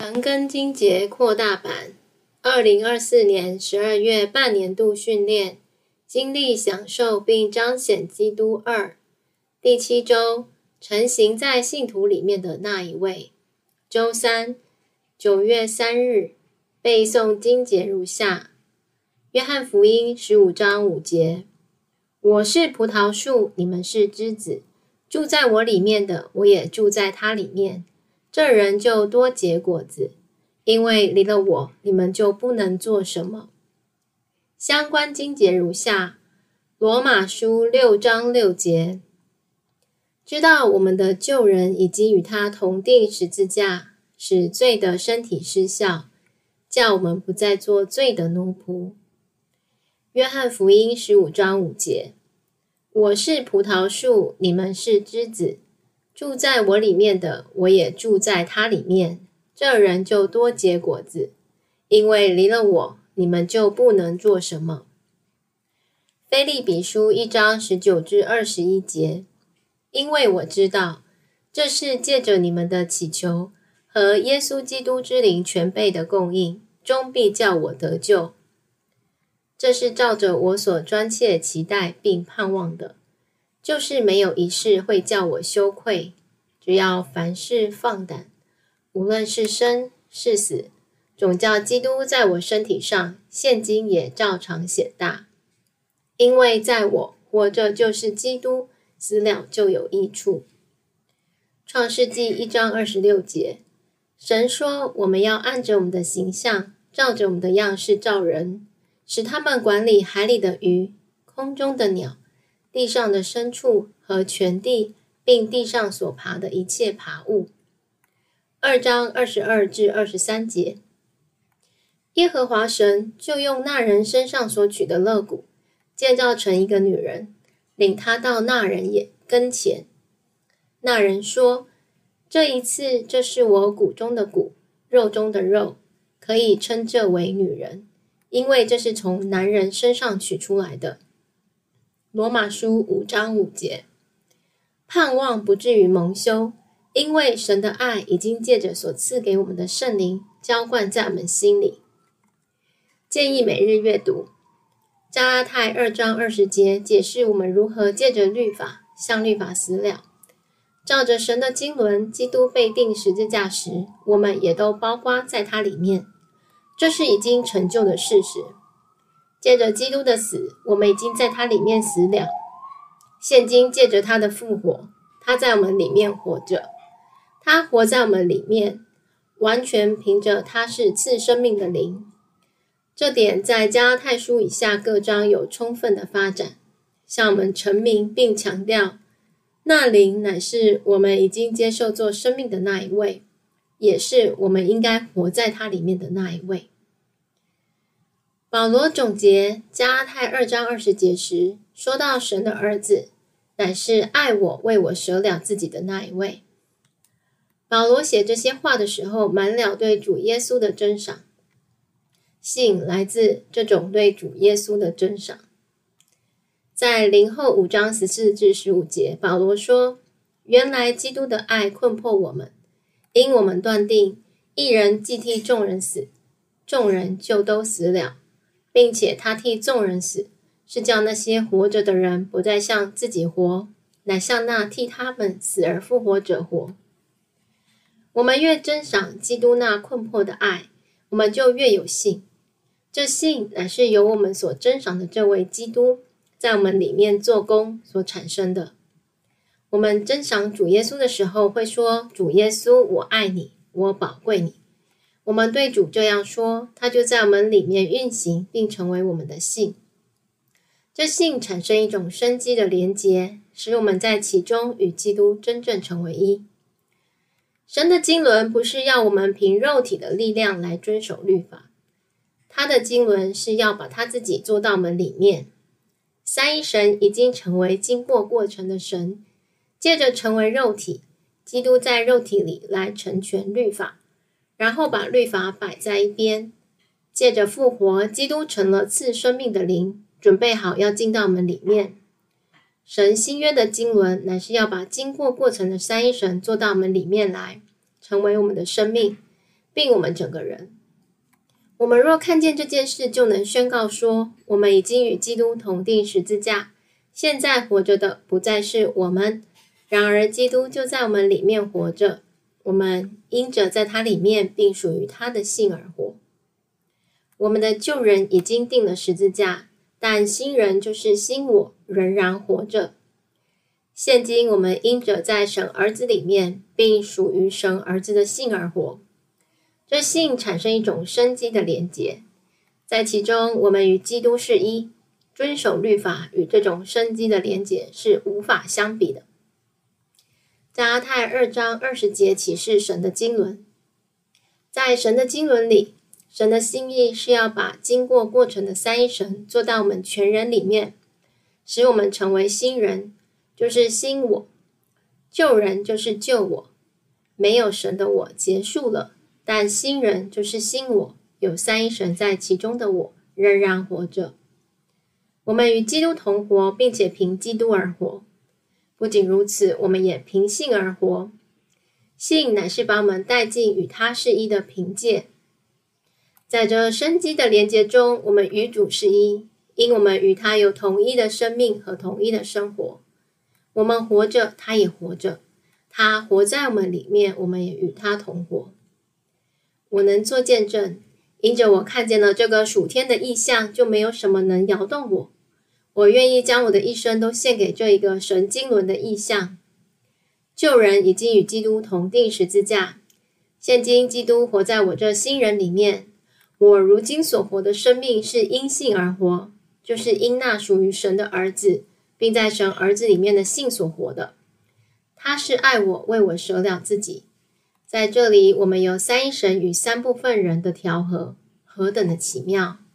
长庚经节扩大版2024年12月半年度训练，经历享受并彰显基督2第7周，成行在信徒里面的那一位。周3 9月3日，背诵经节如下：约翰福音15章5节，我是葡萄树，你们是枝子，住在我里面的，我也住在他里面，这人就多结果子，因为离了我，你们就不能做什么。相关经节如下：罗马书6章6节，知道我们的旧人已经与他同定十字架，使罪的身体失效，叫我们不再做罪的奴仆。约翰福音15章5节，我是葡萄树，你们是枝子，住在我里面的，我也住在他里面，这人就多结果子，因为离了我，你们就不能做什么。腓立比书1章19至21节，因为我知道，这是借着你们的祈求和耶稣基督之灵全备的供应，终必叫我得救。这是照着我所专切期待并盼望的，就是没有一事会叫我羞愧，只要凡事放胆，无论是生是死，总叫基督在我身体上现今也照常显大。因为在我活着就是基督，死了就有益处。创世纪1章26节，神说我们要按着我们的形象，照着我们的样式造人，使他们管理海里的鱼，空中的鸟，地上的牲畜和全地，并地上所爬的一切爬物。2章22至23节，耶和华神就用那人身上所取的肋骨，建造成一个女人，领他到那人跟前。那人说，这一次这是我骨中的骨，肉中的肉，可以称这为女人，因为这是从男人身上取出来的。罗马书5章5节，盼望不至于蒙羞，因为神的爱已经借着所赐给我们的圣灵浇灌在我们心里。建议每日阅读加拉太2章20节，解释我们如何借着律法向律法死了。照着神的经纶，基督被钉十字架时，我们也都包括在他里面，这是已经成就的事实。借着基督的死，我们已经在他里面死了，现今借着他的复活，他在我们里面活着，他活在我们里面，完全凭着他是赐生命的灵。这点在加拉太书以下各章有充分的发展，向我们陈明并强调，那灵乃是我们已经接受做生命的那一位，也是我们应该活在他里面的那一位。保罗总结加拉太2章20节时，说到神的儿子乃是爱我为我舍了自己的那一位。保罗写这些话的时候，满了对主耶稣的珍赏，信来自这种对主耶稣的珍赏。在林后5章14至15节，保罗说，原来基督的爱困迫我们，因我们断定一人既替众人死，众人就都死了，并且他替众人死，是叫那些活着的人不再向自己活，乃向那替他们死而复活者活。我们越珍赏基督那困迫的爱，我们就越有信。这信乃是由我们所珍赏的这位基督在我们里面做工所产生的。我们珍赏主耶稣的时候，会说，主耶稣，我爱你，我宝贵你。我们对主这样说，他就在我们里面运行，并成为我们的信。这信产生一种生机的连结，使我们在其中与基督真正成为一。神的经纶不是要我们凭肉体的力量来遵守律法，他的经纶是要把他自己做到我们里面。三一神已经成为经过程的神，借着成为肉体，基督在肉体里来成全律法，然后把律法摆在一边。借着复活，基督成了赐生命的灵，准备好要进到我们里面。神新约的经纶乃是要把经过程的三一神做到我们里面来，成为我们的生命， 并我们整个人。我们若看见这件事，就能宣告说，我们已经与基督同定十字架，现在活着的不再是我们，然而基督就在我们里面活着，我们因着在他里面并属于他的信而活。我们的旧人已经定了十字架，但新人就是新我仍然活着。现今我们因着在神儿子里面并属于神儿子的信而活，这信产生一种生机的连结，在其中我们与基督是一，遵守律法与这种生机的连结是无法相比的。加拉太2章20节启示神的经纶。在神的经纶里，神的心意是要把经过过程的三一神做到我们全人里面，使我们成为新人，就是新我；旧人就是旧我，没有神的我结束了，但新人就是新我，有三一神在其中的我仍然活着。我们与基督同活，并且凭基督而活。不仅如此，我们也凭信而活。信乃是把我们带进与他是一的凭借。在这生机的连结中，我们与主是一，因我们与他有同一的生命和同一的生活。我们活着，他也活着，他活在我们里面，我们也与他同活。我能做见证，因着我看见了这个属天的异象，就没有什么能摇动我。我愿意将我的一生都献给这一个神经纶的异象。旧人已经与基督同定十字架，现今基督活在我这新人里面。我如今所活的生命是因信而活，就是因那属于神的儿子，并在神儿子里面的信所活的。他是爱我，为我舍了自己。在这里，我们有三一神与三部分人的调和，何等的奇妙！